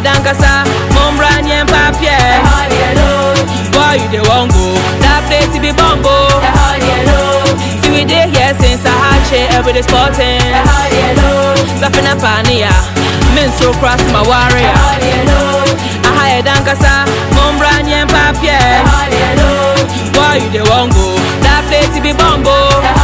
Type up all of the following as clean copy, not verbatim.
dankasa, Mombranian papier. Boy, you the one go, that place to be bumbo. See we dey here since I had shit every day sporting. Safina pania, men so cross my warrior. Dankasa, Mombranian papier. Boy, you the one go, that place to be bumbo.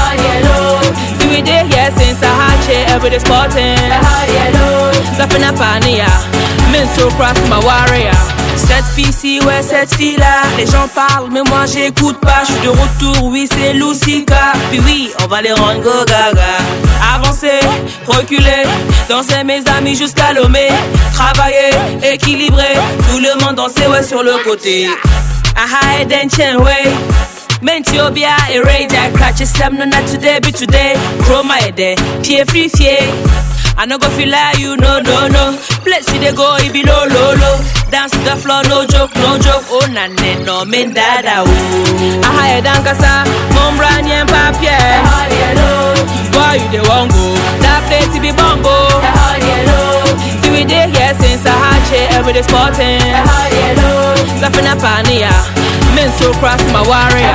See we dey here since I had shit every day sporting. Safina pania, men so cross my warrior. Cette fille-ci, ouais, cette fille-là. Les gens parlent, mais moi j'écoute pas. J'suis de retour, oui, c'est Lucica. Puis oui, on va les rendre go gaga. Avancer, reculer, danser mes amis jusqu'à Lomé. Travailler, équilibrer, tout le monde danser, ouais, sur le côté. Aha, et den chen, ouais. Mentio-bia, et rage, I crash, some no not today, be today. Chroma, et de, pied free, fier. I no go feel like you, no. Let's see they go, it be low. Dance to the floor, no joke. Oh, nane, no, men dada, oh. Aha, dankasa, Mombranian papier. Boy, you the one go, that place to be bumbo. See we dey here since I had shit every day sporting. Safina pania, men so cross my warrior.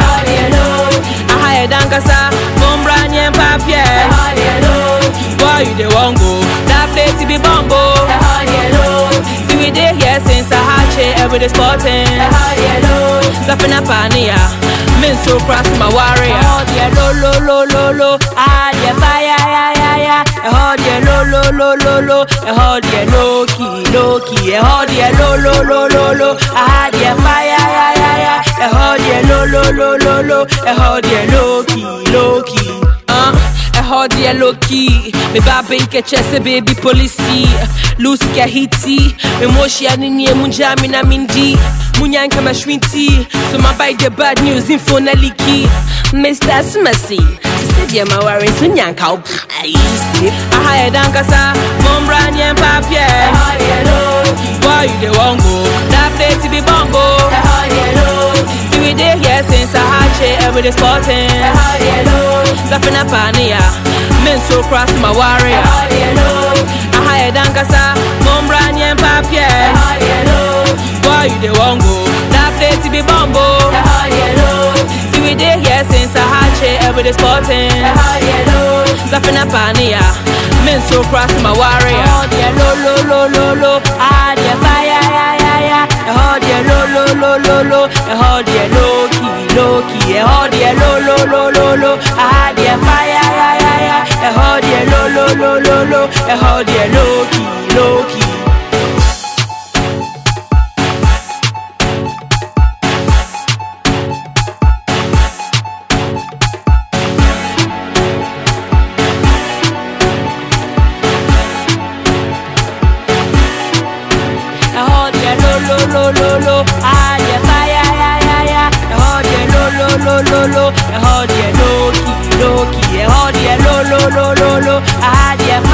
Aha, dankasa, Mombranian papier. Boy, you the one go, that place to be bumbo. See we dey here since I had shit every day sporting. Safina pania, men so cross my warrior. Lo, ah yeah, fire, yeah. Oh yeah, lo, oh yeah, low key, oh yeah, lo, ah yeah, fire, yeah. Oh yeah, lo, oh yeah, low key. How dear low key, me baby catch a baby police. Lucy Kahiti, me moshi nini munjami na mindi. Munyanka mashwinti, so my buy the bad news in Fonaliki. Mr. Smasi, to say dear my worries, Munyanka. Aha, dankasa, Mombranian papier. Boy, you the one go, that place to be bumbo. See we dey here since I had shit every day sporting. Safina pania, men so cross my warrior. Aha, dankasa, Mombranian papier. Boy, you the one go, that place to be bumbo. See we dey here since I had shit every day sporting. Safina pania, men so cross my warrior. Lo, ah yeah, fire, yeah. Oh yeah, lo, oh yeah, low key, oh yeah, lo, ah yeah, fire, yeah. Oh yeah, lo, oh yeah, low key. Lo, ah yeah, fire, yeah. Oh yeah, lo, oh yeah, low key, oh yeah, lo, ah yeah.